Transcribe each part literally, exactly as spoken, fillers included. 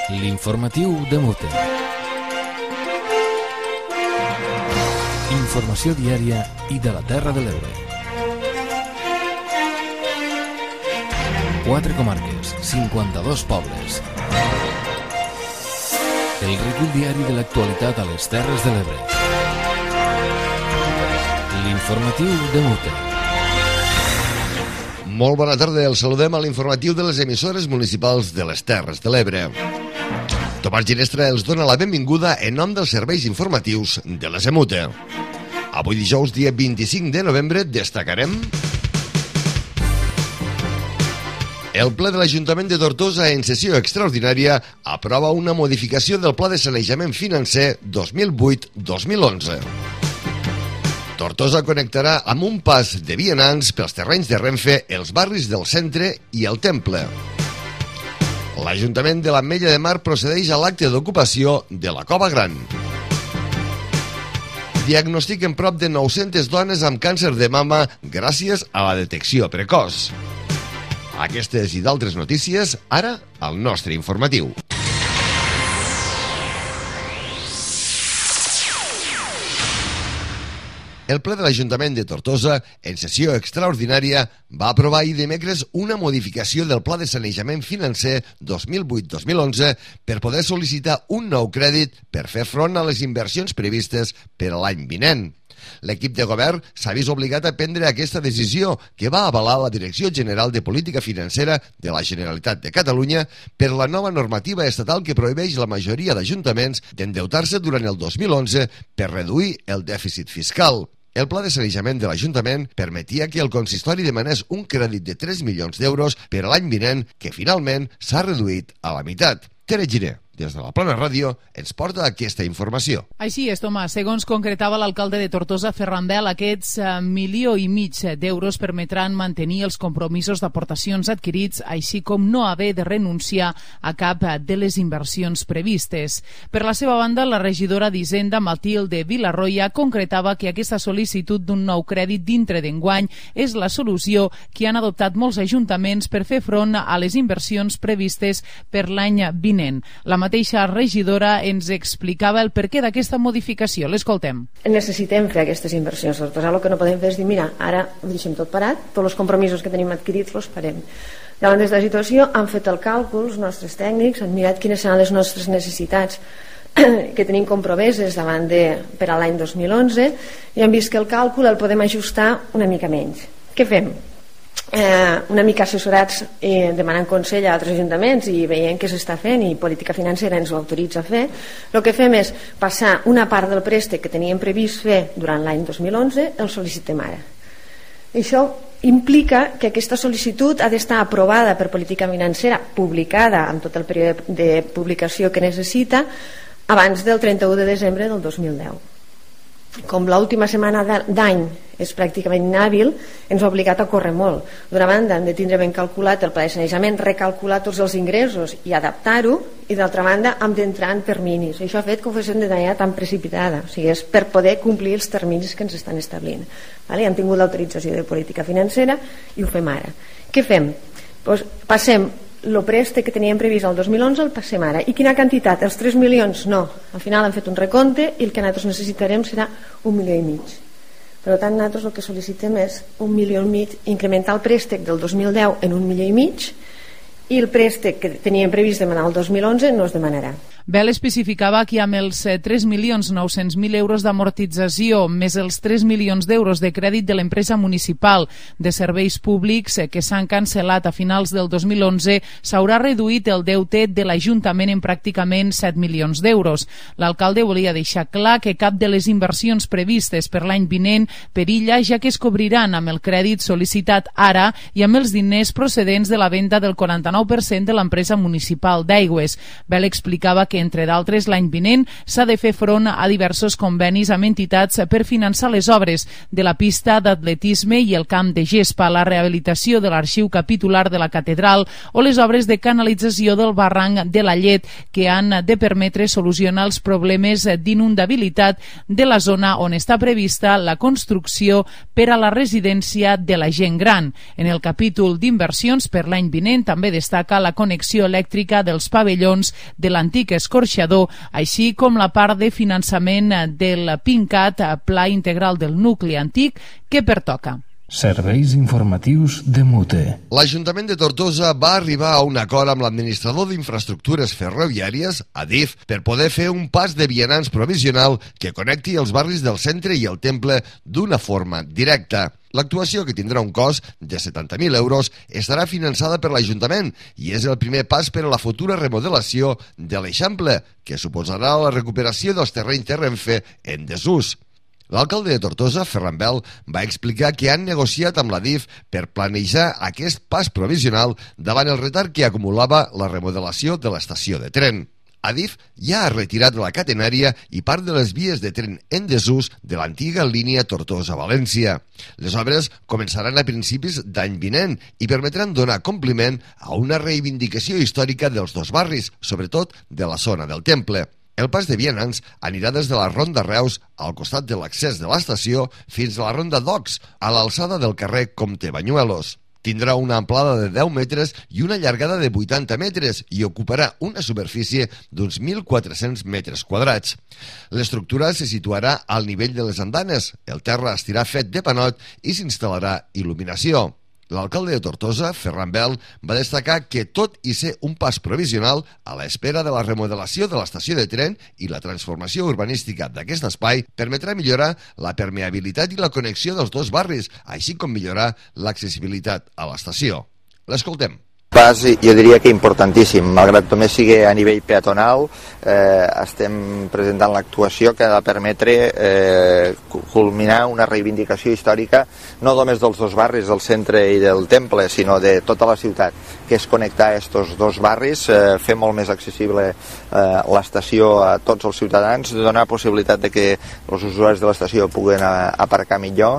L'informatiu de Mute. Informació diària i de la Terra de l'Ebre. Quatre comarques, cinquanta-dos pobles. El recull diari de l'actualitat a les Terres de l'Ebre. L'informatiu de Mute. Molt bona tarda, els saludem a l'informatiu de les emissores municipals de les Terres de l'Ebre. Tomàs Ginestra els dona la benvinguda en nom dels serveis informatius de la Semute. Avui dijous, dia vint-i-cinc de novembre, destacarem el ple de l'Ajuntament de Tortosa en sessió extraordinària aprova una modificació del Pla de Sanejament Financer dos mil vuit dos mil onze. Tortosa connectarà amb un pas de vianants pels terrenys de Renfe els barris del centre i el Temple. L'Ajuntament de l'Ametlla de Mar procedeix a l'acte d'ocupació de la Cova Gran. Diagnostiquen prop de nou-centes dones amb càncer de mama gràcies a la detecció precoç. Aquestes i d'altres notícies, ara al nostre informatiu. El ple de l'Ajuntament de Tortosa, en sessió extraordinària, va aprovar ahir dimecres una modificació del Pla de Sanejament Financer dos mil vuit dos mil onze per poder sol·licitar un nou crèdit per fer front a les inversions previstes per a l'any vinent. L'equip de govern s'ha vist obligat a prendre aquesta decisió que va avalar la Direcció General de Política Financera de la Generalitat de Catalunya per la nova normativa estatal que prohibeix la majoria d'ajuntaments d'endeutar-se durant el dos mil onze per reduir el dèficit fiscal. El pla de sanejament de l'Ajuntament permetia que el consistori demanés un crèdit de tres milions d'euros per a l'any vinent, que finalment s'ha reduït a la meitat. Tere Giner, des de la Plana Ràdio, ens porta aquesta informació. Així és, Tomàs. Segons concretava l'alcalde de Tortosa, Ferran Bel, aquests eh, milió i mig d'euros permetran mantenir els compromisos d'aportacions adquirits, així com no haver de renunciar a cap de les inversions previstes. Per la seva banda, la regidora d'Hisenda, Matilde Vilarroya, concretava que aquesta sol·licitud d'un nou crèdit dintre d'enguany és la solució que han adoptat molts ajuntaments per fer front a les inversions previstes per l'any vinent. La mateixa regidora ens explicava el perquè d'aquesta modificació. L'escoltem. Necessitem fer aquestes inversions. Tortosa el que no podem fer és dir, mira, ara ho deixem tot parat, tots els compromisos que tenim adquirits els farem. Davant d'aquesta situació han fet el càlcul, els nostres tècnics, han mirat quines seran les nostres necessitats que tenim compromeses davant de, per a l'any dos mil onze i han vist que el càlcul el podem ajustar una mica menys. Què fem? Eh, una mica assessorats eh, demanant consell a altres ajuntaments i veient què s'està fent i política financera ens ho autoritza a fer. El que fem és passar una part del préstec que teníem previst fer durant l'any dos mil onze, el sol·licitem ara. Això implica que aquesta sol·licitud ha d'estar aprovada per política financera, publicada amb tot el període de publicació que necessita, abans del trenta-u de desembre del dos mil deu. Com l'última setmana d'any és pràcticament inhàbil, ens ha obligat a córrer molt. D'una banda, hem de tindre ben calculat el pla de sanejament, recalcular tots els ingressos i adaptar-ho, i d'altra banda, hem d'entrar en terminis. Això ha fet que ho féssim de manera tan precipitada, o sigui, és per poder complir els terminis que ens estan establint. Vale? Hem tingut l'autorització de política financera i ho fem ara. Què fem? Pues passem el préstec que teníem previst el dos mil onze el passem ara. I quina quantitat? Els tres milions? No. Al final hem fet un recompte i el que nosaltres necessitarem serà un milió i mig. Per tant, nosaltres el que sol·licitem és un milió i mig, incrementar el préstec del dos mil deu en un milió i mig, i el préstec que teníem previst demanar el dos mil onze no es demanarà. Bel especificava que amb els tres milions nou-cents mil euros d'amortització més els tres milions d'euros de crèdit de l'empresa municipal de serveis públics que s'han cancel·lat a finals del dos mil onze s'haurà reduït el deute de l'Ajuntament en pràcticament set milions d'euros. L'alcalde volia deixar clar que cap de les inversions previstes per l'any vinent perilla, ja que es cobriran amb el crèdit sol·licitat ara i amb els diners procedents de la venda del quaranta-nou per cent de l'empresa municipal d'aigües. Bel explicava que que, entre d'altres, l'any vinent s'ha de fer front a diversos convenis amb entitats per finançar les obres de la pista d'atletisme i el camp de gespa, la rehabilitació de l'arxiu capitular de la catedral o les obres de canalització del barranc de la Llet, que han de permetre solucionar els problemes d'inundabilitat de la zona on està prevista la construcció per a la residència de la gent gran. En el capítol d'inversions per l'any vinent també destaca la connexió elèctrica dels pavellons de l'antic escorxador, així com la part de finançament del PINCAT, Pla Integral del Nucli Antic, que pertoca. Serveis informatius de Mute. L'Ajuntament de Tortosa va arribar a un acord amb l'administrador d'infraestructures ferroviàries, Adif, per poder fer un pas de vianants provisional que connecti els barris del centre i el temple d'una forma directa. L'actuació, que tindrà un cost de setanta mil euros, estarà finançada per l'Ajuntament i és el primer pas per a la futura remodelació de l'Eixample, que suposarà la recuperació dels terrenys de Renfe en desús. L'alcalde de Tortosa, Ferran Bel, va explicar que han negociat amb l'Adif per planejar aquest pas provisional davant el retard que acumulava la remodelació de l'estació de tren. Adif ja ha retirat la catenària i part de les vies de tren en desús de l'antiga línia Tortosa-València. Les obres començaran a principis d'any vinent i permetran donar compliment a una reivindicació històrica dels dos barris, sobretot de la zona del Temple. El pas de vianants anirà des de la Ronda Reus al costat de l'accés de l'estació fins a la Ronda Docks, a l'alçada del carrer Comte Bañuelos. Tindrà una amplada de deu metres i una llargada de vuitanta metres i ocuparà una superfície d'uns mil quatre-cents metres quadrats. L'estructura se situarà al nivell de les andanes, el terra estirà fet de panot i s'instal·larà il·luminació. L'alcalde de Tortosa, Ferran Bel, va destacar que tot i ser un pas provisional, a l'espera de la remodelació de l'estació de tren i la transformació urbanística d'aquest espai, permetrà millorar la permeabilitat i la connexió dels dos barris, així com millorar l'accessibilitat a l'estació. L'escoltem. Pas, jo diria que importantíssim, malgrat només sigui a nivell peatonal, eh, estem presentant l'actuació que ha de permetre eh, culminar una reivindicació històrica no només dels dos barris, del centre i del temple, sinó de tota la ciutat, que és connectar aquests dos barris, eh, fer molt més accessible eh, l'estació a tots els ciutadans, donar possibilitat de que els usuaris de l'estació puguen aparcar millor,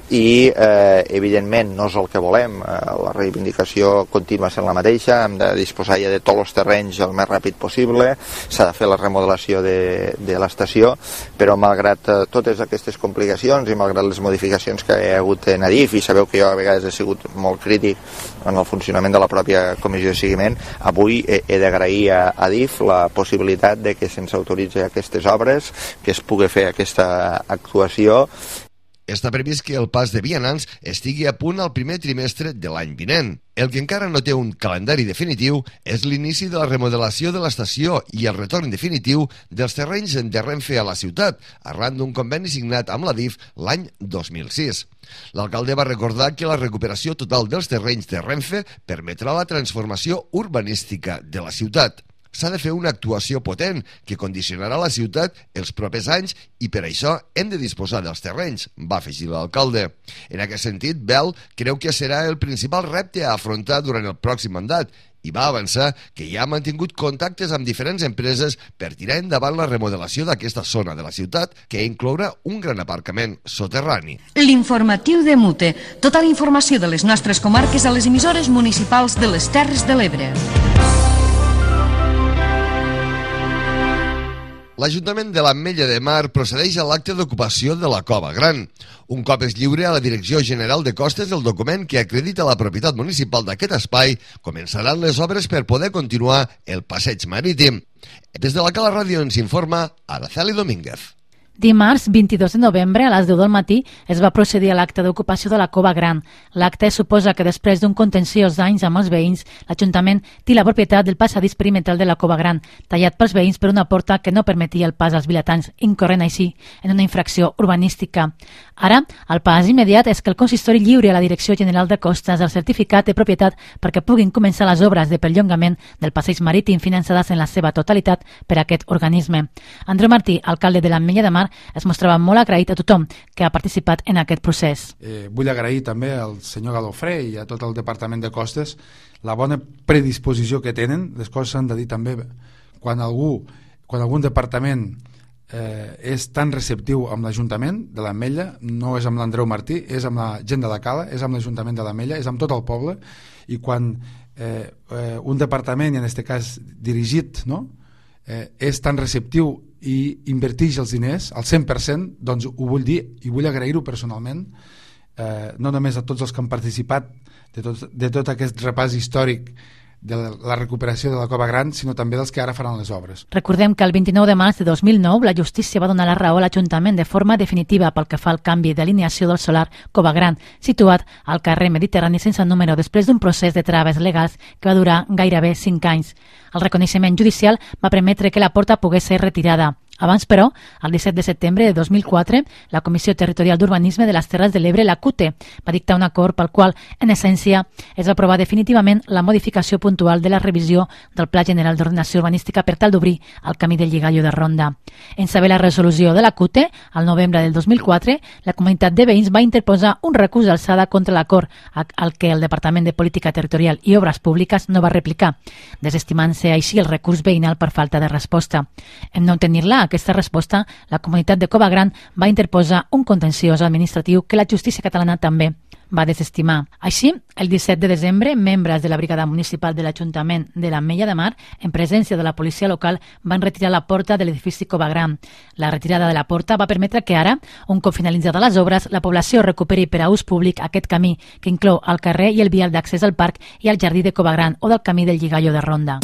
i eh, evidentment no és el que volem, eh, la reivindicació continua sent la mateixa, hem de disposar ja de tots els terrenys el més ràpid possible, s'ha de fer la remodelació de, de l'estació, però malgrat eh, totes aquestes complicacions i malgrat les modificacions que hi ha hagut en Adif, i sabeu que jo a vegades he sigut molt crític en el funcionament de la pròpia comissió de seguiment, avui he, he d'agrair a Adif la possibilitat de que se'ns autoritzi aquestes obres, que es pugui fer aquesta actuació. Està previst que el pas de vianants estigui a punt al primer trimestre de l'any vinent. El que encara no té un calendari definitiu és l'inici de la remodelació de l'estació i el retorn definitiu dels terrenys de Renfe a la ciutat, arran d'un conveni signat amb l'Adif l'any dos mil sis. L'alcalde va recordar que la recuperació total dels terrenys de Renfe permetrà la transformació urbanística de la ciutat. S'ha de fer una actuació potent que condicionarà la ciutat els propers anys i per això hem de disposar dels terrenys, va afegir l'alcalde. En aquest sentit, Bel creu que serà el principal repte a afrontar durant el pròxim mandat i va avançar que ja ha mantingut contactes amb diferents empreses per tirar endavant la remodelació d'aquesta zona de la ciutat, que inclourà un gran aparcament soterrani. L'informatiu de Mute. Tota la informació de les nostres comarques a les emissores municipals de les Terres de l'Ebre. L'Ajuntament de l'Ametlla de Mar procedeix a l'acte d'ocupació de la Cova Gran. Un cop es lliure a la Direcció General de Costes el document que acredita la propietat municipal d'aquest espai, començaran les obres per poder continuar el passeig marítim. Des de la Cala Ràdio ens informa Araceli Domínguez. Dimarts vint-i-dos de novembre a les deu del matí es va procedir a l'acte d'ocupació de la Cova Gran. L'acte suposa que després d'un contenciós d'anys amb els veïns, l'Ajuntament té la propietat del passadís perimetral de la Cova Gran, tallat pels veïns per una porta que no permetia el pas als vilatans, incorrent així en una infracció urbanística. Ara, el pas immediat és que el consistori lliuri a la Direcció General de Costes el certificat de propietat perquè puguin començar les obres de perllongament del passeig marítim finançades en la seva totalitat per aquest organisme. Andreu Martí, alcalde de l'Ametlla de Mar, es mostrava molt agraït a tothom que ha participat en aquest procés. Eh, vull agrair també al senyor Galofré i a tot el Departament de Costes la bona predisposició que tenen. Les coses s'han de dir també quan algú quan algun departament eh, és tan receptiu amb l'Ajuntament de l'Ametlla, no és amb l'Andreu Martí, és amb la gent de la Cala, és amb l'Ajuntament de l'Ametlla, és amb tot el poble, i quan eh, eh, un departament, i en aquest cas dirigit, no? eh, és tan receptiu i inverteix els diners al cent per cent, doncs ho vull dir i vull agrair-ho personalment, eh, no només a tots els que han participat de tot, de tot aquest repàs històric de la recuperació de la Cova Gran, sinó també dels que ara faran les obres. Recordem que el vint-i-nou de març de dos mil nou la justícia va donar la raó a l'Ajuntament de forma definitiva pel que fa al canvi d'alineació del solar Cova Gran, situat al carrer Mediterrani sense número després d'un procés de traves legals que va durar gairebé cinc anys. El reconeixement judicial va permetre que la porta pogués ser retirada. Abans, però, el disset de setembre de dos mil quatre, la Comissió Territorial d'Urbanisme de les Terres de l'Ebre, la C U T E, va dictar un acord pel qual, en essència, es va aprovar definitivament la modificació puntual de la revisió del Pla General d'Ordenació Urbanística per tal d'obrir el camí del Lligallo de Ronda. En saber la resolució de la C U T E, al novembre del dos mil quatre, la comunitat de veïns va interposar un recurs d'alçada contra l'acord al que el Departament de Política Territorial i Obres Públiques no va replicar, desestimant-se així el recurs veïnal per falta de resposta. En no tenir-la, aquesta resposta, la comunitat de Cova Gran va interposar un contenciós administratiu que la justícia catalana també va desestimar. Així, el disset de desembre, membres de la brigada municipal de l'Ajuntament de l'Ametlla de Mar, en presència de la policia local, van retirar la porta de l'edifici Cova Gran. La retirada de la porta va permetre que ara, un cop finalitzades les obres, la població recuperi per a ús públic aquest camí, que inclou el carrer i el vial d'accés al parc i al jardí de Cova Gran o del camí del Lligallo de Ronda.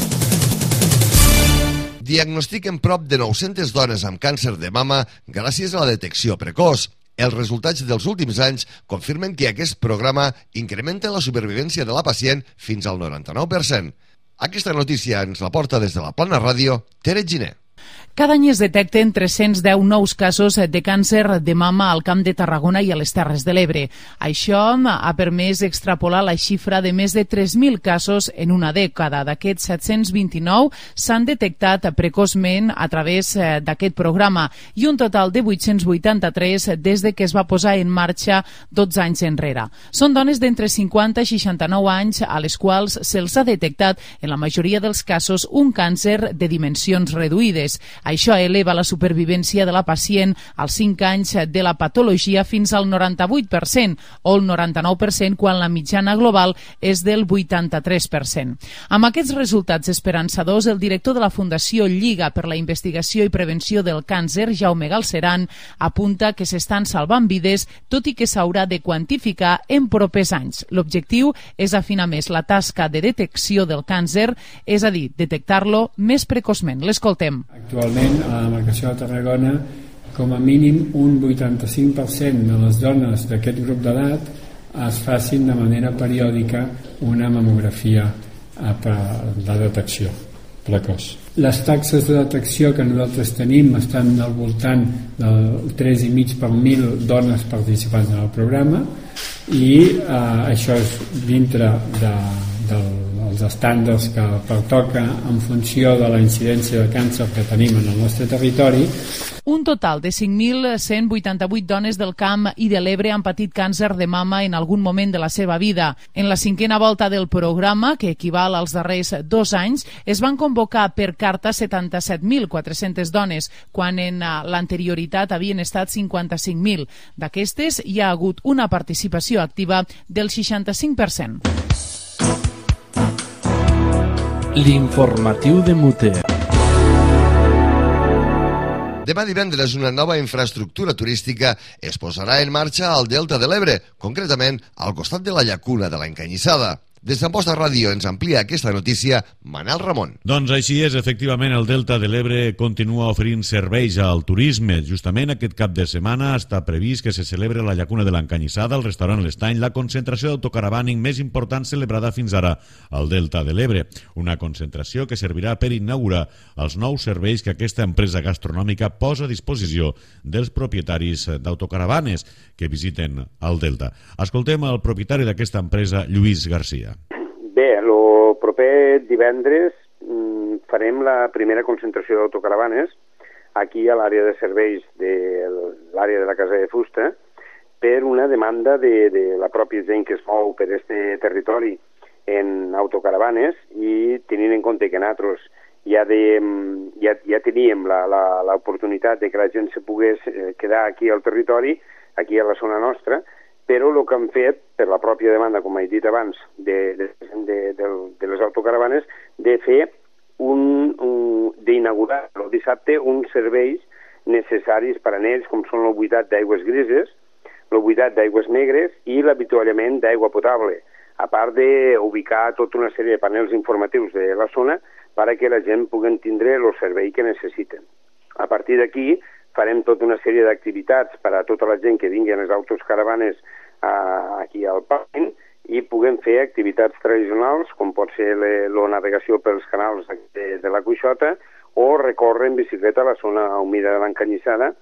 Diagnostiquen prop de nou-centes dones amb càncer de mama gràcies a la detecció precoç. Els resultats dels últims anys confirmen que aquest programa incrementa la supervivència de la pacient fins al noranta-nou per cent. Aquesta notícia ens la porta des de la Plana Ràdio, Tere Giner. Cada any es detecten tres-cents deu nous casos de càncer de mama al Camp de Tarragona i a les Terres de l'Ebre. Això ha permès extrapolar la xifra de més de tres mil casos en una dècada. D'aquests set-cents vint-i-nou s'han detectat precoçment a través d'aquest programa i un total de vuit-cents vuitanta-tres des de que es va posar en marxa dotze anys enrere. Són dones d'entre cinquanta i seixanta-nou anys a les quals se'ls ha detectat en la majoria dels casos un càncer de dimensions reduïdes. Això eleva la supervivència de la pacient als cinc anys de la patologia fins al noranta-vuit per cent o el noranta-nou per cent quan la mitjana global és del vuitanta-tres per cent. Amb aquests resultats esperançadors, el director de la Fundació Lliga per la Investigació i Prevenció del Càncer, Jaume Galceran, apunta que s'estan salvant vides, tot i que s'haurà de quantificar en propers anys. L'objectiu és afinar més la tasca de detecció del càncer, és a dir, detectar-lo més precoçment. L'escoltem. Actualment, a la demarcació de Tarragona, com a mínim un vuitanta-cinc per cent de les dones d'aquest grup d'edat es facin de manera periòdica una mamografia de detecció precoç. Les taxes de detecció que nosaltres tenim estan al voltant del tres i mig per mil dones participants en el programa i eh, això és dintre de, dels estàndards que pertoca en funció de la incidència de càncer que tenim en el nostre territori. Un total de cinc mil cent vuitanta-vuit dones del Camp i de l'Ebre han patit càncer de mama en algun moment de la seva vida. En la cinquena volta del programa, que equival als darrers dos anys, es van convocar per carta setanta-set mil quatre-centes dones, quan en l'anterioritat havien estat cinquanta-cinc mil. D'aquestes hi ha hagut una participació activa del seixanta-cinc per cent. L'informatiu de Muter. Demà divendres una nova infraestructura turística es posarà en marxa al Delta de l'Ebre, concretament al costat de la llacuna de l'Encanyissada. Des d'Amposta Ràdio ens amplia aquesta notícia Manel Ramon. Doncs així és, efectivament, el Delta de l'Ebre continua oferint serveis al turisme. Justament aquest cap de setmana està previst que se celebri a la llacuna de l'Encanyissada, al restaurant L'Estany, la concentració d'autocaravàning més important celebrada fins ara al Delta de l'Ebre. Una concentració que servirà per inaugurar els nous serveis que aquesta empresa gastronòmica posa a disposició dels propietaris d'autocaravanes que visiten el Delta. Escoltem el propietari d'aquesta empresa, Lluís Garcia. Bé, el proper divendres farem la primera concentració d'autocaravanes aquí a l'àrea de serveis de l'àrea de la Casa de Fusta per una demanda de, de la pròpia gent que es mou per este territori en autocaravanes i tenint en compte que nosaltres ja, de, ja, ja teníem l'oportunitat de que la gent se pogués quedar aquí al territori, aquí a la zona nostra, però el que han fet, per la pròpia demanda, com he dit abans, de, de, de, de, de les autocaravanes, de fer un, un d'inaugurar el dissabte uns serveis necessaris per a ells, com són el buidat d'aigües grises, el buidat d'aigües negres i l'avituallament d'aigua potable, a part d'ubicar tota una sèrie de panels informatius de la zona perquè la gent pugui tindre el servei que necessiten. A partir d'aquí farem tota una sèrie d'activitats per a tota la gent que vingui a les autocaravanes uh, aquí al pàrquing i puguem fer activitats tradicionals, com pot ser la navegació pels canals de, de la Cuixota, o recórrer en bicicleta a la zona humida de l'Encanyissada,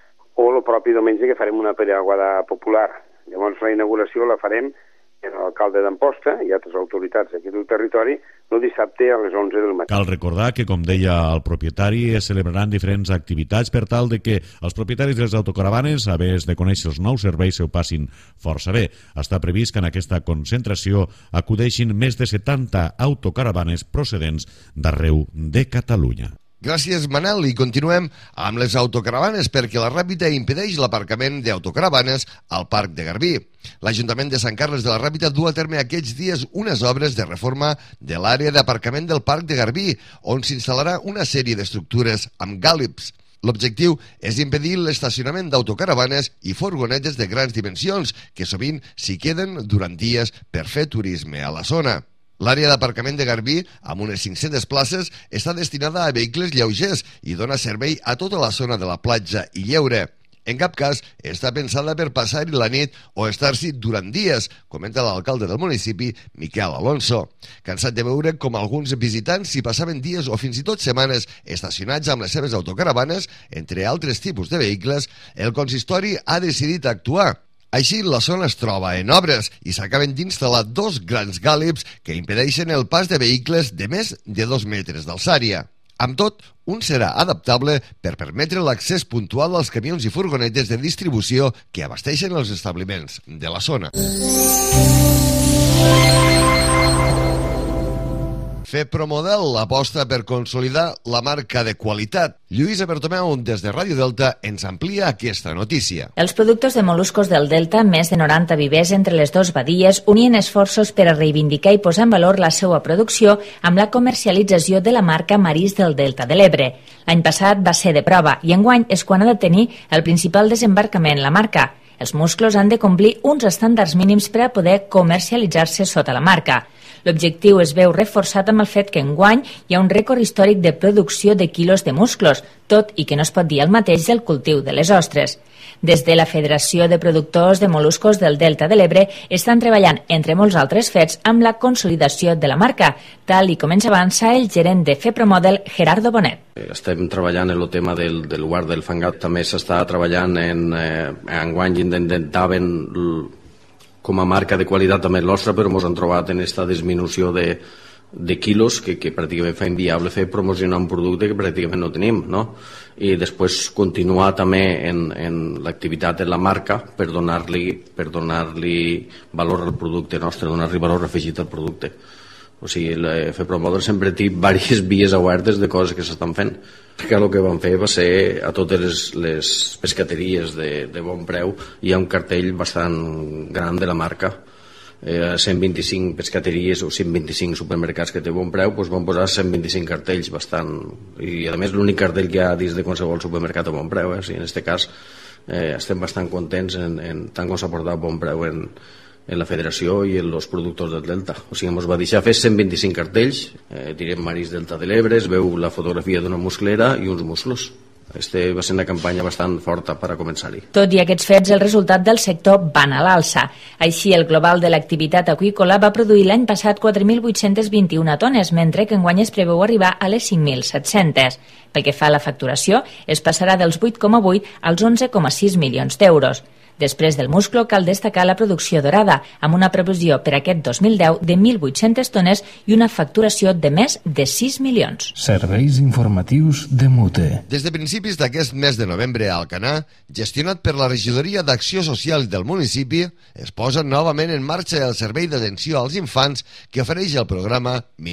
o el propi diumenge que farem una periaguada popular. Llavors la inauguració la farem en l'alcalde d'Amposta i altres autoritats d'aquí del territori el dissabte a les onze del matí. Cal recordar que, com deia el propietari, es celebraran diferents activitats per tal de que els propietaris de les autocaravanes, a més de conèixer els nous serveis, se ho passin força bé. Està previst que en aquesta concentració acudeixin més de setanta autocaravanes procedents d'arreu de Catalunya. Gràcies, Manel, i continuem amb les autocaravanes perquè la Ràpita impedeix l'aparcament d'autocaravanes al Parc de Garbí. L'Ajuntament de Sant Carles de la Ràpita du a terme aquests dies unes obres de reforma de l'àrea d'aparcament del Parc de Garbí, on s'instal·larà una sèrie d'estructures amb gàlips. L'objectiu és impedir l'estacionament d'autocaravanes i furgonetes de grans dimensions, que sovint s'hi queden durant dies per fer turisme a la zona. L'àrea d'aparcament de Garbí, amb unes cinc-centes places, està destinada a vehicles lleugers i dona servei a tota la zona de la platja i lleure. En cap cas està pensada per passar-hi la nit o estar-s'hi durant dies, comenta l'alcalde del municipi, Miquel Alonso. Cansat de veure com alguns visitants s'hi passaven dies o fins i tot setmanes estacionats amb les seves autocaravanes, entre altres tipus de vehicles, el consistori ha decidit actuar. Així, la zona es troba en obres i s'acaben d'instal·lar dos grans gàlips que impedeixen el pas de vehicles de més de dos metres d'alçària. Amb tot, un serà adaptable per permetre l'accés puntual als camions i furgonetes de distribució que abasteixen els establiments de la zona. FEPROMODEL aposta per consolidar la marca de qualitat. Lluïsa Bertomeu, des de Ràdio Delta, ens amplia aquesta notícia. Els productors de mol·luscos del Delta, més de noranta vivers entre les dues badies, unien esforços per a reivindicar i posar en valor la seva producció amb la comercialització de la marca Marís del Delta de l'Ebre. L'any passat va ser de prova i enguany és quan ha de tenir el principal desembarcament la marca. Els musclos han de complir uns estàndards mínims per a poder comercialitzar-se sota la marca. L'objectiu es veu reforçat amb el fet que enguany hi ha un rècord històric de producció de quilos de musclos, tot i que no es pot dir el mateix del cultiu de les ostres. Des de la Federació de Productors de Mol·luscos del Delta de l'Ebre estan treballant, entre molts altres fets, amb la consolidació de la marca, tal i com ens avança el gerent de FEPROMODEL, Gerardo Bonet. Estem treballant en el tema del, del guard del fangat, també s'està treballant en eh, enguany intentaven com a marca de qualitat també nostra, però ens han trobat en aquesta disminució de, de quilos que, que pràcticament fa inviable fer promocionar un producte que pràcticament no tenim, no? I després continuar també en, en l'activitat de la marca per donar-li per donar-li valor al producte nostre, donar-li valor afegit al producte. O sigui, el FEPROMODEL sempre té diverses vies obertes de coses que s'estan fent. Que el que vam fer va ser a totes les, les pescateries de, de bon preu hi ha un cartell bastant gran de la marca. Eh, cent vint-i-cinc pescateries o cent vint-i-cinc supermercats que té bon preu, doncs vam posar cent vint-i-cinc cartells bastant, i a més l'únic cartell que hi ha dins de qualsevol supermercat a bon preu, eh? O sigui, en aquest cas eh, estem bastant contents en, en tant com s'ha portat bon preu en, en la federació i en els productors del Delta. O sigui, ens va deixar fer cent vint-i-cinc cartells, eh, direm Marís Delta de l'Ebre, es veu la fotografia d'una musclera i uns musclos. Este va ser una campanya bastant forta per a començar-hi. Tot i aquests fets, el resultat del sector van a l'alça. Així, el global de l'activitat aqüícola va produir l'any passat quatre mil vuit-cents vint-i-un tones, mentre que enguany es preveu arribar a les cinc mil set-cents. Pel que fa a la facturació, es passarà dels vuit coma vuit als onze coma sis milions d'euros. Després del musclo, cal destacar la producció dorada, amb una previsió per aquest dos mil deu de mil vuit-centes tones i una facturació de més de sis milions. Serveis informatius de Mute. Des de principis d'aquest mes de novembre a Alcanar, gestionat per la Regidoria d'Acció Social del municipi, es posa novament en marxa el servei d'atenció als infants que ofereix el programa Minuts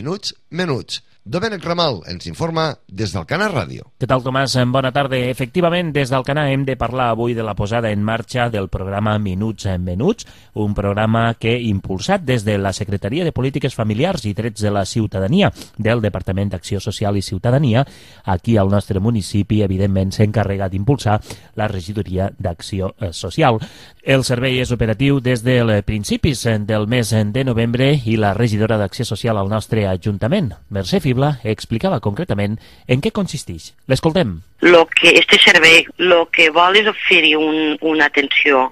menuts. Domènec Ramal ens informa des del Canà Ràdio. Què tal, Tomàs? Bona tarda. Efectivament, des del Canà hem de parlar avui de la posada en marxa del programa Minuts en Menuts, un programa que, impulsat des de la Secretaria de Polítiques Familiars i Drets de la Ciutadania del Departament d'Acció Social i Ciutadania, aquí al nostre municipi, evidentment, s'ha encarregat d'impulsar la Regidoria d'Acció Social. El servei és operatiu des dels principis del mes de novembre i la regidora d'Acció Social al nostre Ajuntament, Mercè Fibla, explicava concretament en què consisteix. L'escoltem. Lo que este servei lo que vol és oferir un, una atenció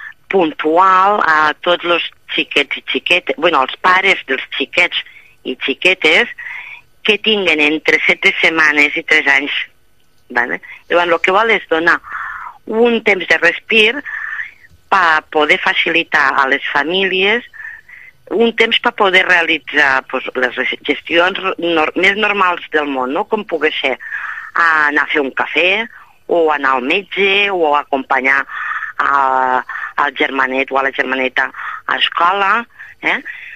puntual a tots els xiquets i xiquetes, bueno, als pares dels xiquets i xiquetes que tinguen entre set setmanes i tres anys. Vale? Llavors, el que vol és donar un temps de respir per poder facilitar a les famílies un temps per poder realitzar pues, les gestions nor més normals del món, no? Com pugui ser anar a fer un cafè, o anar al metge, o acompanyar a, al germanet o a la germaneta a escola, eh?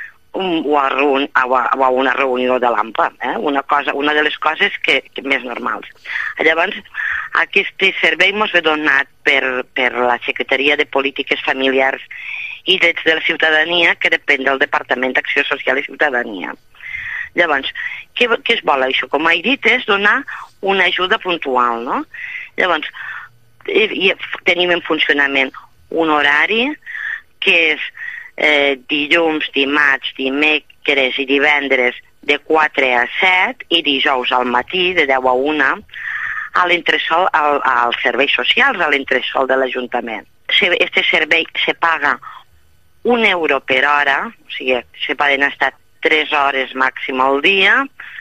o, a reun a, o a una reunió de l'AMPA, eh? una, cosa, una de les coses que, que més normals. Llavors, aquest servei ens ve donat per, per la Secretaria de Polítiques Familiars i Drets de la Ciutadania, que depèn del Departament d'Acció Social i Ciutadania. Llavors, què, què es vol això? Com he dit, és donar una ajuda puntual, no? Llavors, i, i tenim en funcionament un horari que és eh, dilluns, dimarts, dimecres i divendres de quatre a set i dijous al matí de deu a una a l'entresol, al, als serveis socials, a l'entresol de l'Ajuntament. Este servei se paga un euro per hora, o sigui, se poden estar tres hores màxim al dia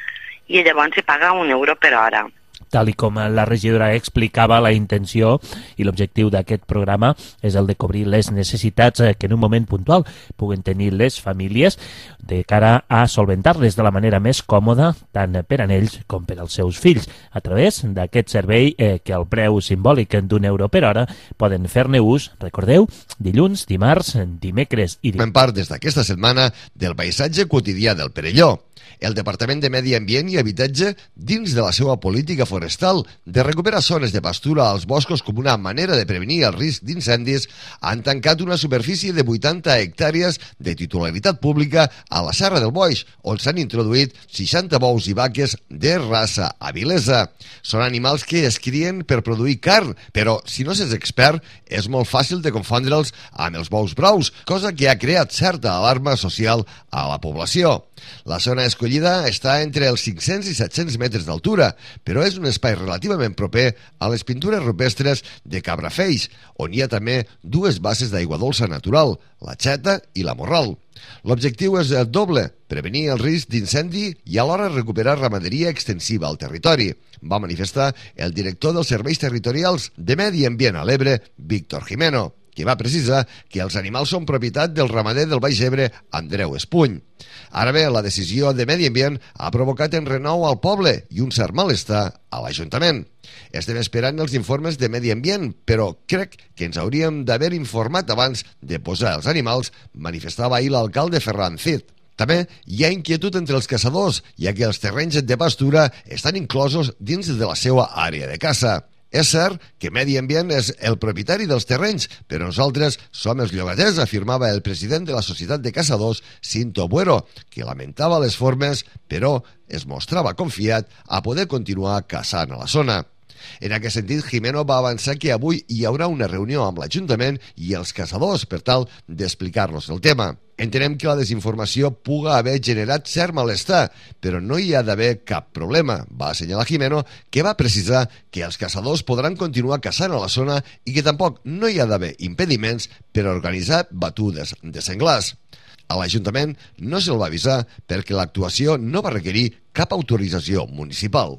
i llavors se paga un euro per hora. Tal i com la regidora explicava, la intenció i l'objectiu d'aquest programa és el de cobrir les necessitats que en un moment puntual puguen tenir les famílies de cara a solventar-les de la manera més còmoda tant per a ells com per als seus fills, a través d'aquest servei eh, que al preu simbòlic d'un euro per hora poden fer-ne ús, recordeu, dilluns, dimarts, dimecres i... En part des d'aquesta setmana del paisatge quotidià del Perelló. El Departament de Medi Ambient i Habitatge, dins de la seva política forestal de recuperar zones de pastura als boscos com una manera de prevenir el risc d'incendis, han tancat una superfície de vuitanta hectàrees de titularitat pública a la Serra del Boix, on s'han introduït seixanta bous i vaques de raça avilesa. Són animals que es crien per produir carn, però si no s'és expert, és molt fàcil de confondre'ls amb els bous braus, cosa que ha creat certa alarma social a la població. La zona escollida està entre els cinc-cents i set-cents metres d'altura, però és un espai relativament proper a les pintures rupestres de Cabrafeix, on hi ha també dues basses d'aigua dolça natural, la Xeta i la Morral. L'objectiu és el doble, prevenir el risc d'incendi i alhora recuperar ramaderia extensiva al territori, va manifestar el director dels Serveis Territorials de Medi Ambient a l'Ebre, Víctor Jimeno, que va precisar que els animals són propietat del ramader del Baix Ebre, Andreu Espuny. Ara bé, la decisió de Medi Ambient ha provocat enrenou al poble i un cert malestar a l'Ajuntament. Estem esperant els informes de Medi Ambient, però crec que ens hauríem d'haver informat abans de posar els animals, manifestava ahir l'alcalde Ferran Cid. També hi ha inquietud entre els caçadors, ja que els terrenys de pastura estan inclosos dins de la seva àrea de caça. És cert que Medi Ambient és el propietari dels terrenys, però nosaltres som els llogaters, afirmava el president de la Societat de Caçadors, Cinto Buero, que lamentava les formes, però es mostrava confiat a poder continuar caçant a la zona. En aquest sentit, Jimeno va avançar que avui hi haurà una reunió amb l'Ajuntament i els caçadors per tal d'explicar-los el tema. Entenem que la desinformació puga haver generat cert malestar, però no hi ha d'haver cap problema, va assenyalar Jimeno, que va precisar que els caçadors podran continuar caçant a la zona i que tampoc no hi ha d'haver impediments per organitzar batudes de senglars. A l'Ajuntament no se'l va avisar perquè l'actuació no va requerir cap autorització municipal.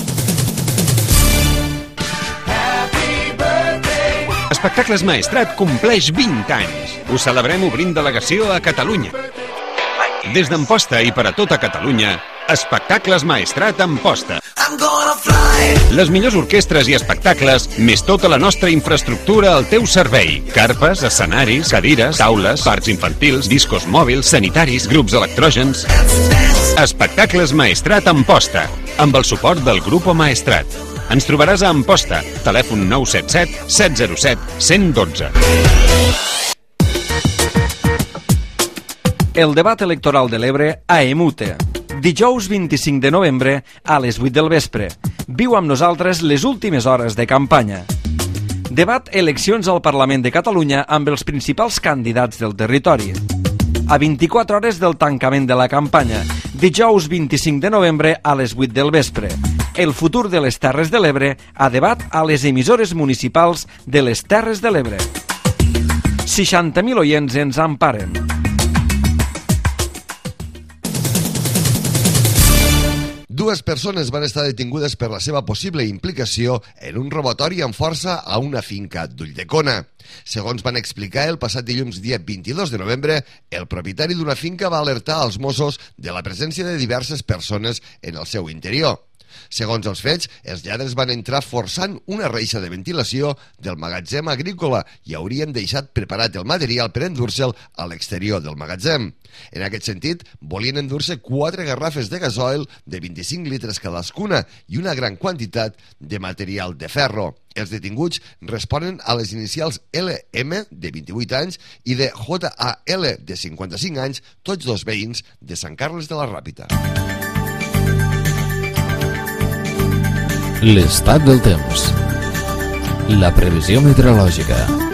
Espectacles Maestrat compleix vint anys. Ho celebrem obrint delegació a Catalunya. Des d'Amposta i per a tota Catalunya, Espectacles Maestrat Amposta. Les millors orquestres i espectacles, més tota la nostra infraestructura al teu servei. Carpes, escenaris, cadires, taules, parcs infantils, discos mòbils, sanitaris, grups electrògens. Espectacles Maestrat Amposta, amb el suport del Grupo Maestrat. Ens trobaràs a Amposta, telèfon nou set set, set zero set, un zero un dos. El debat electoral de l'Ebre a Emute. Dijous vint-i-cinc de novembre a les vuit del vespre. Viu amb nosaltres les últimes hores de campanya. Debat eleccions al Parlament de Catalunya amb els principals candidats del territori. A vint-i-quatre hores del tancament de la campanya. Dijous vint-i-cinc de novembre a les vuit del vespre. El futur de les Terres de l'Ebre a debat a les emissores municipals de les Terres de l'Ebre. seixanta mil oients ens emparen. Dues persones van estar detingudes per la seva possible implicació en un robatori amb força a una finca d'Ulldecona. Segons van explicar el passat dilluns dia vint-i-dos de novembre, el propietari d'una finca va alertar als Mossos de la presència de diverses persones en el seu interior. Segons els fets, els lladres van entrar forçant una reixa de ventilació del magatzem agrícola i haurien deixat preparat el material per endur-se'l a l'exterior del magatzem. En aquest sentit, volien endur-se quatre garrafes de gasoil de vint-i-cinc litres cadascuna i una gran quantitat de material de ferro. Els detinguts responen a les inicials L M, de vint-i-vuit anys, i de J A L, de cinquanta-cinc anys, tots dos veïns de Sant Carles de la Ràpita. L'estat del temps. La previsió meteorològica.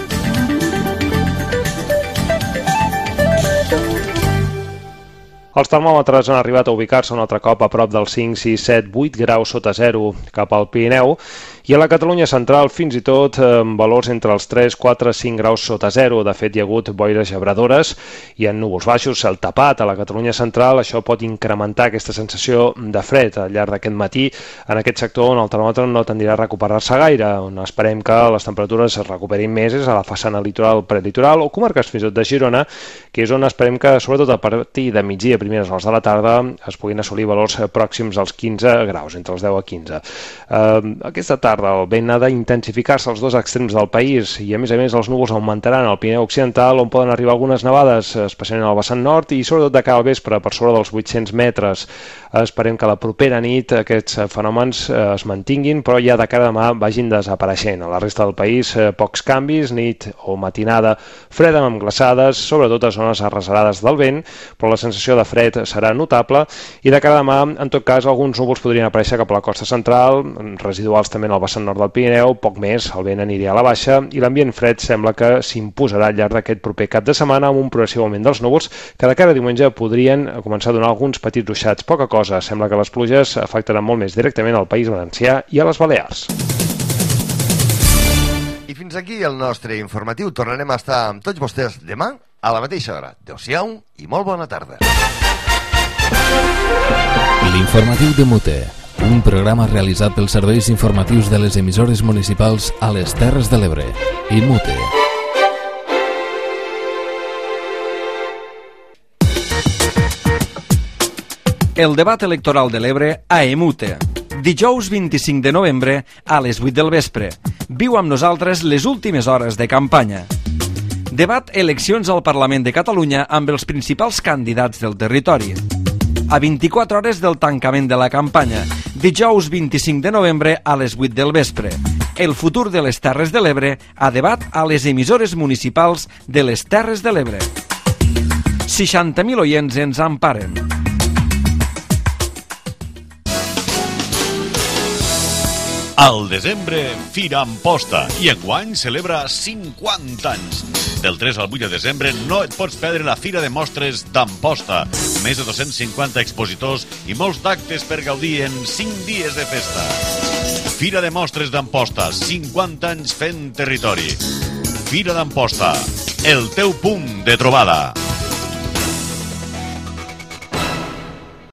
Els termòmetres han arribat a ubicar-se un altre cop a prop dels cinc, sis, set, vuit graus sota zero cap al Pirineu i a la Catalunya central fins i tot amb valors entre els tres, quatre, cinc graus sota zero. De fet, hi ha hagut boires gebradores i en núvols baixos s'ha tapat a la Catalunya central. Això pot incrementar aquesta sensació de fred al llarg d'aquest matí en aquest sector on el termòmetre no tendirà a recuperar-se gaire, on esperem que les temperatures es recuperin més és a la façana litoral, prelitoral o comarques fins i tot de Girona, que és on esperem que sobretot a partir de migdia, primeres hores de la tarda, es puguin assolir valors pròxims als quinze graus, entre els deu a quinze. Uh, aquesta tarda el vent ha d'intensificar-se als dos extrems del país i a més a més els núvols augmentaran al Pirineu Occidental on poden arribar algunes nevades, especialment al vessant nord i sobretot de cara al vespre per sobre dels vuit-cents metres. Esperem que la propera nit aquests fenòmens es mantinguin però ja de cara a demà vagin desapareixent. A la resta del país pocs canvis, nit o matinada freda amb glaçades, sobretot a zones arrecerades del vent, però la sensació de fred serà notable i de cara a demà, en tot cas, alguns núvols podrien aparèixer cap a la costa central, residuals també en el vessant nord del Pirineu, poc més, el vent aniria a la baixa i l'ambient fred sembla que s'imposarà al llarg d'aquest proper cap de setmana amb un progressiu augment dels núvols que de cara a diumenge podrien començar a donar alguns petits ruixats, poca cosa. Sembla que les pluges afectaran molt més directament al País Valencià i a les Balears. I fins aquí el nostre informatiu. Tornarem a estar amb tots vostès demà a la mateixa hora. Adéu-siau i molt bona tarda. L'informatiu de Mute, un programa realitzat pels serveis informatius de les emissores municipals a les Terres de l'Ebre i Mute. El debat electoral de l'Ebre a Emute. Dijous vint-i-cinc de novembre a les vuit del vespre. Viu amb nosaltres les últimes hores de campanya. Debat eleccions al Parlament de Catalunya amb els principals candidats del territori. A vint-i-quatre hores del tancament de la campanya. Dijous vint-i-cinc de novembre a les vuit del vespre. El futur de les Terres de l'Ebre a debat a les emissores municipals de les Terres de l'Ebre. seixanta mil oients ens emparen. Al desembre, Fira Amposta, i enguany celebra cinquanta anys. Del tres al vuit de desembre no et pots perdre la Fira de Mostres d'Amposta. Més de dos-cents cinquanta expositors i molts d'actes per gaudir en cinc dies de festa. Fira de Mostres d'Amposta, cinquanta anys fent territori. Fira d'Amposta, el teu punt de trobada.